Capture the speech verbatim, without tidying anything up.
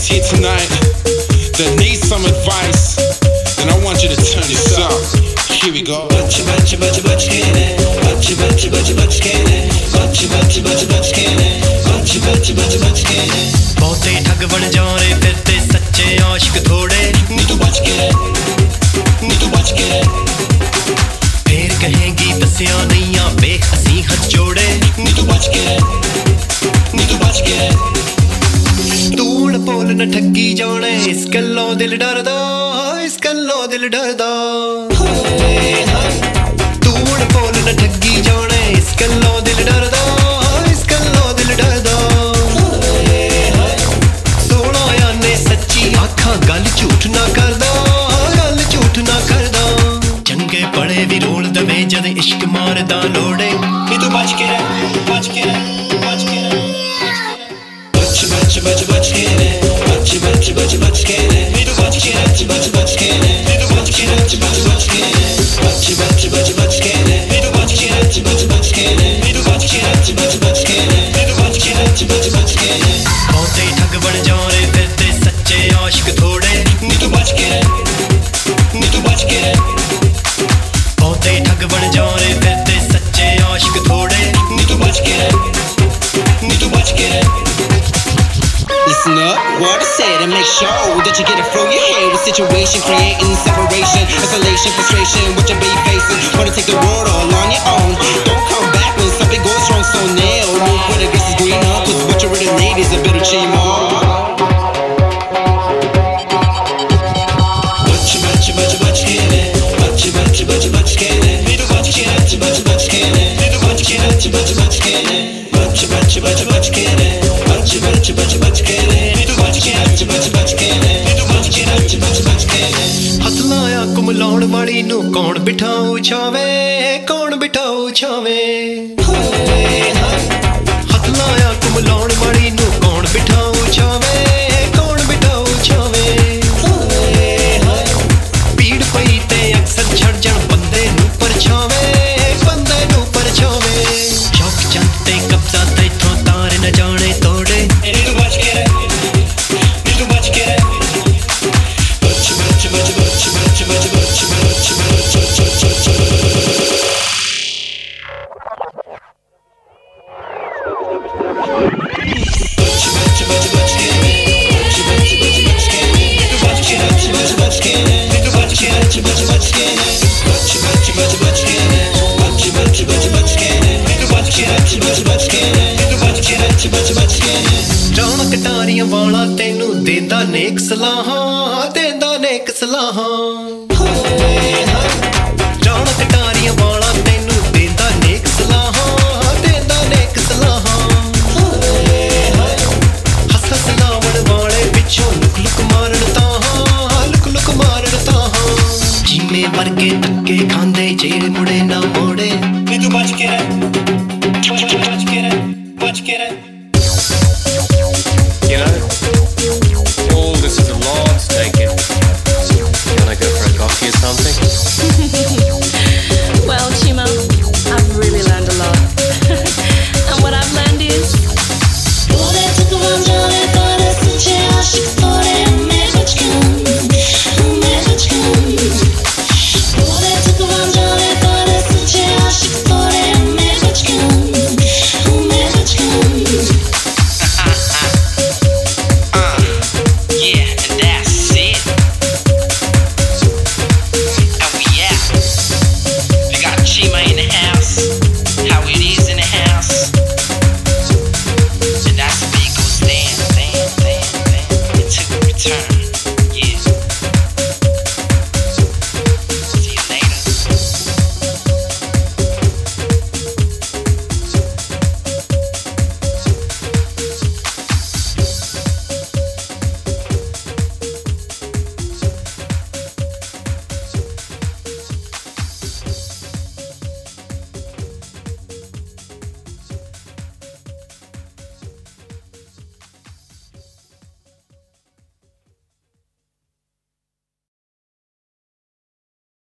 here tonight that need some advice, and I want you to turn this up. Here we go. Bach bach bach bach kene, bach bach bach bach kene, bach bach bach bach kene, bach bach bach bach kene. बहुते ठग बन जाओ रे फिरते सच्चे आशिक थोड़े, नी तू बच के रह, नी तू बच के रह. फिर कहेंगी दसिया नहीं आ वेख असी हथ जोड़े, नी तू बच के रह, नी तू बच के रह. तूड़ बोल न ठगी जाने, इस गल्लों दिल डरदा, इस गल्लों दिल डरदा. तूड़ बोल न ठगी जाने, इस गल्लों दिल डरदा, इस गल्लों दिल डरदा. सोना याने सच्ची आखा गल झूठ ना करदा, गल झूठ ना करदा. चंगे बड़े भी रोल दवे जद इश्क मारदा लोड़े, नी तू बच के रह, बच के रह, बच के रह. बच बच बच बच के रह, बच बच बच बच के रह, नी तू बच के रह, बच बच के रह, नी तू बच के रह, बच बच के रह. बच बच बच बच के रह, नी तू बच के रह, बच बच के रह, नी तू बच के रह, बच बच के रह, नी तू बच के रह, बच बच के रह. बहुते ठग बन जाओ रे फिरते सच्चे आशिक थोड़े, नी तू बच के रह, नी तू बच के रह. बहुते ठग बन जाओ रे फिरते सच्चे आशिक थोड़े, नी तू बच के रह, नी तू बच के रह. Listen up, what I said, and make sure that you get it through your head. A situation creating separation, isolation, frustration, what you be facing. Wanna take the world all on your own. Don't come back when something goes wrong, so nail. Move where the grass is greener, cause what you really need is a bit of chemo. Bach bach bach bach kene, bach bach bach bach kene, नी तू बच के रह, बच बच kene, नी तू बच के रह, बच बच kene. Bach bach bach bach kene, bach bach bach bach kene, नी तू बच के रह, बच बच kene, नी तू बच के रह, बच बच kene. हथ लाया कुमलाउण वाली नू कौन बिठाऊ छावे, कौन बिठाऊ छावे. हथ लाया कुमलाउण वाली नू कौन बिठाऊ छावे, कौन बिठाऊ छावे. पीड़ पई ते अक्सर छड़ जण बंदे नू परछावे, बंदे नू परछावे. शौक चंद ते कब्जा ते इथों तार न जाने तोड़े, नी तू बच के रह, नी तू बच के रह. बच बच बच बच बच बच बच बच बच बच बच बच. Bach bach bach bach kene, bach bach bach bach kene, नी तू बच के रह, बच बच kene, नी तू बच के रह, बच बच kene. Bach bach bach bach kene, bach bach bach bach kene, नी तू बच के रह, बच बच kene, नी तू बच के रह, बच बच kene. ਰੌਣਕ ਕਟਾਰੀਆਂ ਵਾਲਾ ਤੈਨੂੰ ਦੇਂਦਾ ਨੇਕ ਸਲਾਹਾਂ, ਦੇਂਦਾ ਨੇਕ ਸਲਾਹਾਂ. ਰੌਣਕ ਕਟਾਰੀਆਂ ਵਾਲਾ ਤੈਨੂੰ ਦੇਂਦਾ ਨੇਕ ਸਲਾਹਾਂ, ਦੇਂਦਾ ਨੇਕ ਸਲਾਹਾਂ. ਹੱਸ ਹੱਸ ਲਾਵਣ ਵਾਲੇ ਪਿੱਛੋਂ ਲੁਕ ਲੁਕ ਮਾਰਨ ਤਾਹਾਂ, ਲੁਕ ਲੁਕ ਮਾਰਨ ਤਾਹਾਂ. ਜੀਵੇਂ ਵਰਗੇ ਧੱਕੇ ਖਾਂਦੇ ਜੇਲ ਮੁੜੇ ਨਾ ਮੋੜੇ, ਨੀ ਤੂੰ ਬਚ ਕੇ ਰਹਿ, ਬਚ ਕੇ ਰਹਿ, ਬਚ ਕੇ ਰਹਿ.